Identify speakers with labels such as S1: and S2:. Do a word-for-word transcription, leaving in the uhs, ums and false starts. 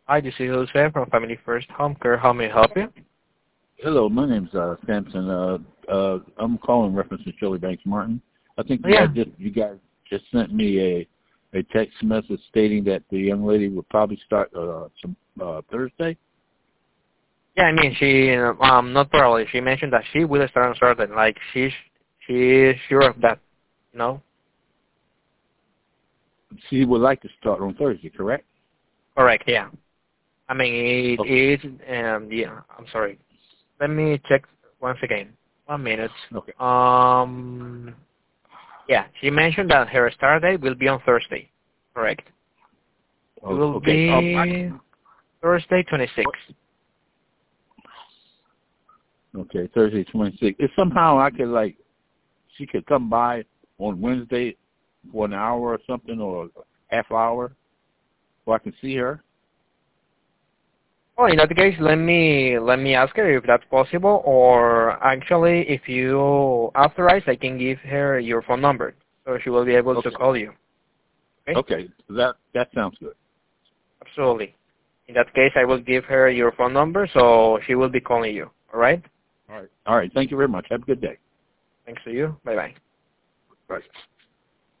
S1: Hi, this is Jose from Family First Home Care. How may I help you?
S2: Hello, my name's uh, Sampson. Uh, uh, I'm calling in reference to Shirley Banks Martin. I think you
S1: Yeah.
S2: guys just you guys just sent me a a text message stating that the young lady would probably start uh, some uh, Thursday.
S1: Yeah, I mean, she, um, not probably. She mentioned that she will start on Saturday. Like, she's, she is sure of that. No?
S2: She would like to start on Thursday, correct?
S1: Correct, yeah. I mean, it
S2: Okay.
S1: is, um, yeah, I'm sorry. Let me check once again. One minute.
S2: Okay.
S1: Um, yeah, she mentioned that her start date will be on Thursday. Correct. It
S2: Oh,
S1: will
S2: okay. Um, I,
S1: be Thursday twenty-sixth.
S2: okay, Thursday twenty-sixth. If somehow I could like, she could come by on Wednesday for an hour or something, or a half hour, so I can see her.
S1: Well, in that case, let me let me ask her if that's possible, or actually, if you authorize, I can give her your phone number, so she will be able to
S2: Okay.
S1: call you. Okay?
S2: Okay. That that sounds good.
S1: Absolutely. In that case, I will give her your phone number, so she will be calling you. All right?
S2: All right. All right. Thank you very much. Have a good day.
S1: Thanks to you. Bye bye.
S2: Bye.